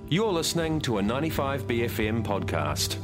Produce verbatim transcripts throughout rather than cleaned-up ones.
You're listening to a ninety-five B F M podcast.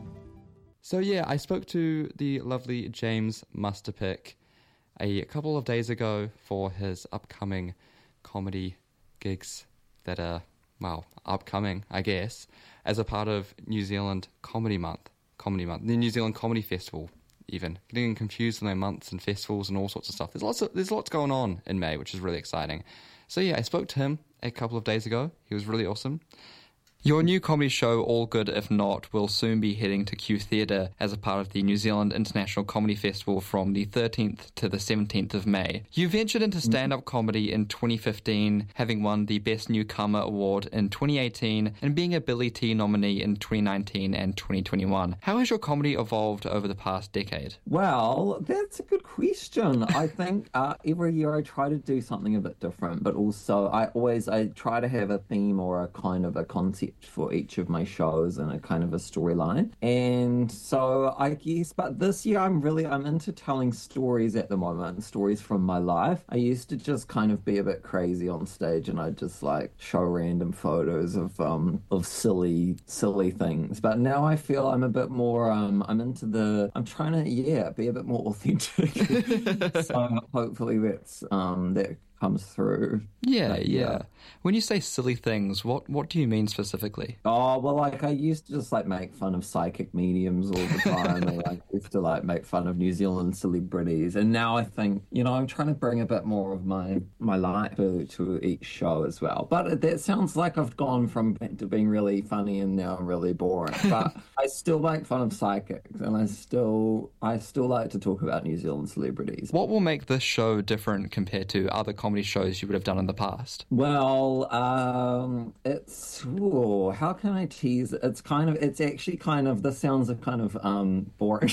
So yeah, I spoke to the lovely James Musterpick a couple of days ago for his upcoming comedy gigs that are, well, upcoming, I guess, as a part of New Zealand Comedy Month. Comedy Month, the New Zealand Comedy Festival, even. Getting confused on their months and festivals and all sorts of stuff. There's lots of, there's lots going on in May, which is really exciting. So yeah, I spoke to him a couple of days ago. He was really awesome. Your new comedy show, All Good If Not, will soon be heading to Q Theatre as a part of the New Zealand International Comedy Festival from the thirteenth to the seventeenth of May. You ventured into stand-up comedy in twenty fifteen, having won the Best Newcomer Award in twenty eighteen and being a Billy T nominee in twenty nineteen and twenty twenty-one. How has your comedy evolved over the past decade? Well, that's a good question. I think uh, every year I try to do something a bit different, but also I always I try to have a theme or a kind of a concept for each of my shows and a kind of a storyline. And so I guess, but this year I'm really, I'm into telling stories at the moment, stories from my life. I used to just kind of be a bit crazy on stage and I'd just like show random photos of, um, of silly, silly things. But now I feel I'm a bit more, um, I'm into the, I'm trying to, yeah, be a bit more authentic. So hopefully that's, um, that comes through. Yeah, but, yeah, yeah. When you say silly things, what what do you mean specifically? Oh, well, like, I used to just, like, make fun of psychic mediums all the time. And, like, used to, like, make fun of New Zealand celebrities. And now I think, you know, I'm trying to bring a bit more of my, my life to, to each show as well. But that sounds like I've gone from to being really funny and now I'm really boring. But I still make fun of psychics. And I still, I still like to talk about New Zealand celebrities. What will make this show different compared to other comedy shows you would have done in the past? Well, um, it's, ooh, how can I tease it? It's kind of, it's actually kind of, this sounds kind of um, boring.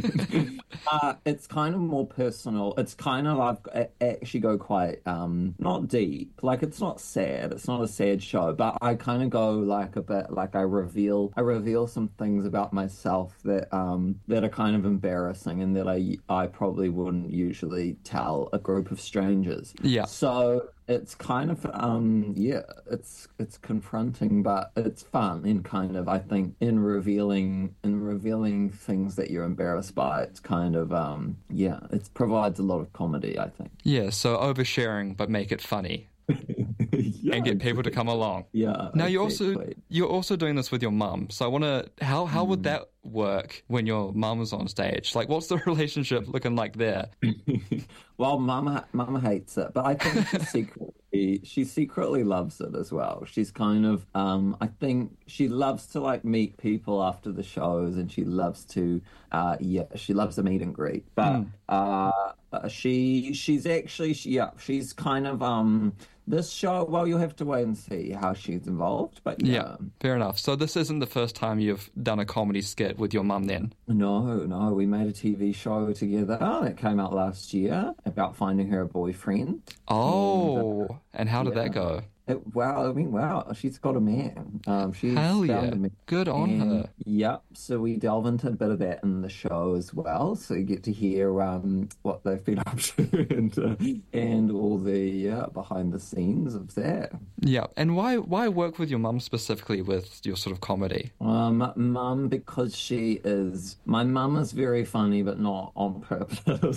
uh, it's kind of more personal. It's kind of, I've I actually go quite, um, not deep. Like, it's not sad. It's not a sad show, but I kind of go like a bit, like I reveal, I reveal some things about myself that, um, that are kind of embarrassing and that I, I probably wouldn't usually tell a group of strangers. Yeah. So it's kind of, um, yeah, it's it's confronting, but it's fun in kind of, I think, in revealing in revealing things that you're embarrassed by. It's kind of, um, yeah, it provides a lot of comedy, I think. Yeah, so oversharing, but make it funny. Yeah, and get people to come along. Yeah. Now you're exactly. also you're also doing this with your mum. So I want to how how would that work when your mum's on stage? Like, what's the relationship looking like there? Well, Mama Mama hates it, but I think she secretly she secretly loves it as well. She's kind of um I think she loves to like meet people after the shows, and she loves to uh yeah she loves to meet and greet. But mm. uh she she's actually she, yeah she's kind of um. This show, well, you'll have to wait and see how she's involved, but yeah. Yeah, fair enough. So this isn't the first time you've done a comedy skit with your mum then? No, no, we made a T V show together that came out last year about finding her a boyfriend. Oh, and, uh, and how did yeah. that go? It, wow, I mean, wow, she's got a man. Um, she's Hell yeah, found a man. good on and, her. Yep, so we delve into a bit of that in the show as well. So you get to hear um, what they've been up to and, uh, and all the uh, behind the scenes of that. Yeah, and why why work with your mum specifically with your sort of comedy? Um, mum, because she is, my mum is very funny, but not on purpose.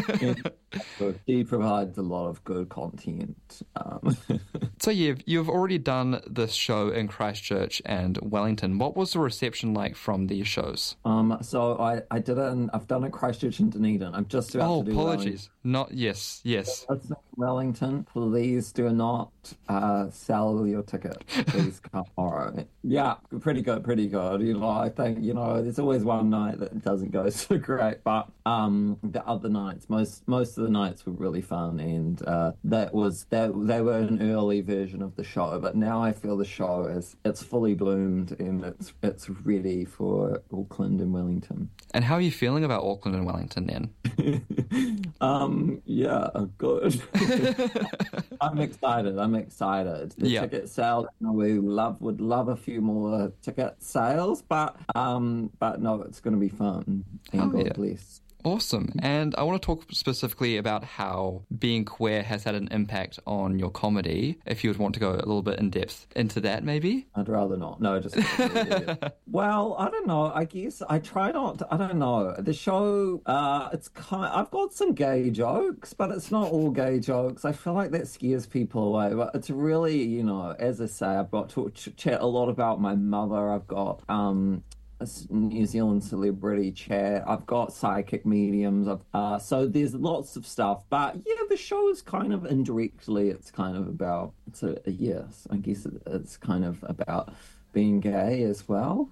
She provides a lot of good content. Um, So you've, you've already done this show in Christchurch and Wellington. What was the reception like from these shows? Um, so I, I did it in, I've done a Christchurch and Dunedin. I'm just about oh, to do apologies. Wellington. Not, yes, yes. Wellington, please do not uh, sell your ticket. Please come tomorrow. Yeah, pretty good, pretty good. You know, I think, you know, there's always one night that doesn't go so great, but um, the other nights, most most of the nights were really fun, and uh, that was, that they were an early version of the show, but now I feel the show is, it's fully bloomed and it's it's ready for Auckland and Wellington. And how are you feeling about Auckland and Wellington then? um, yeah, good. I'm excited. I'm excited. The yeah. ticket sales, you know, we love would love a few more ticket sales, but um, but no, it's going to be fun. And oh, God yeah. bless. Awesome. And I want to talk specifically about how being queer has had an impact on your comedy. If you would want to go a little bit in depth into that, maybe? I'd rather not. No, just... Well, I don't know. I guess I try not to, I don't know. The show, uh, it's kind I've got some gay jokes, but it's not all gay jokes. I feel like that scares people away. But it's really, you know, as I say, I've got to ch- chat a lot about my mother. I've got... um. New Zealand celebrity chat. I've got psychic mediums. I've, uh, so there's lots of stuff. But yeah, the show is kind of indirectly, it's kind of about, it's a, a yes, I guess it, it's kind of about being gay as well.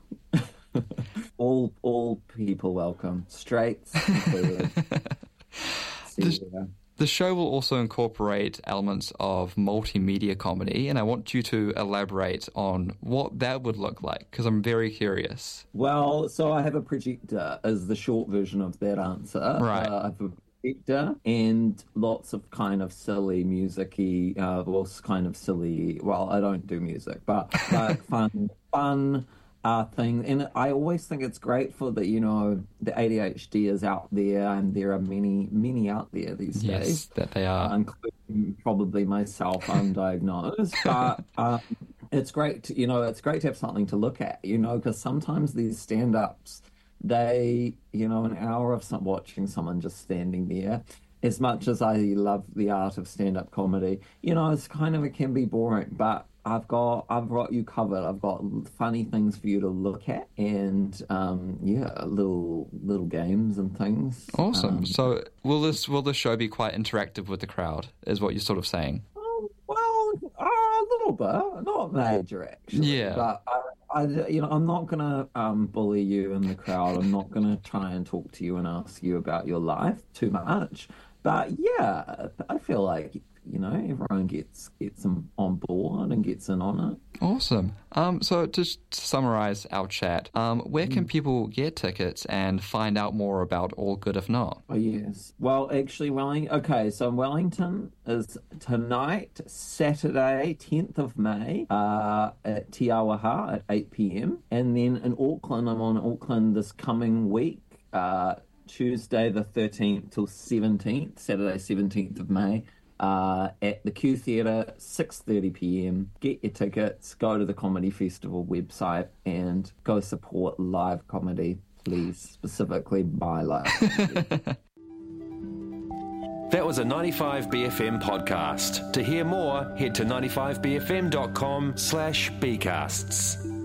all all people welcome, straights included. This- The show will also incorporate elements of multimedia comedy, and I want you to elaborate on what that would look like, because I'm very curious. Well, so I have a projector as the short version of that answer. Right. Uh, I have a projector and lots of kind of silly music-y, uh, well, kind of silly, well, I don't do music, but like fun, fun, Uh, thing, and I always think it's great for the, you know, the A D H D is out there, and there are many, many out there these Yes, days. that they are. Including probably myself, undiagnosed. But um, it's great, to, you know, it's great to have something to look at, you know, because sometimes these stand-ups, they, you know, an hour of some, watching someone just standing there, as much as I love the art of stand-up comedy, you know, it's kind of, it can be boring, but I've got I've got you covered. I've got funny things for you to look at, and um, yeah, little little games and things. Awesome. Um, So will this will this show be quite interactive with the crowd, is what you're sort of saying? oh, well, uh, a little bit, not major actually. Yeah. But I, I, you know, I'm not gonna um, bully you in the crowd. I'm not gonna try and talk to you and ask you about your life too much. But yeah, I feel like, you know, everyone gets gets them on board and gets in on it. Awesome. Um, so to, to summarize our chat, um, where can Mm. people get tickets and find out more about All Good If Not? Oh, yes. Well, actually, Welling. Okay, so Wellington is tonight, Saturday, tenth of May, uh, at Te Awaha at eight p.m. And then in Auckland, I'm on Auckland this coming week, uh, Tuesday the thirteenth till seventeenth, Saturday seventeenth of May. Uh, at the Q Theatre, six thirty p.m. Get your tickets, go to the Comedy Festival website, and go support live comedy, please, specifically my live comedy. That was a ninety-five B F M podcast. To hear more, head to ninety-five b f m dot com slash bcasts.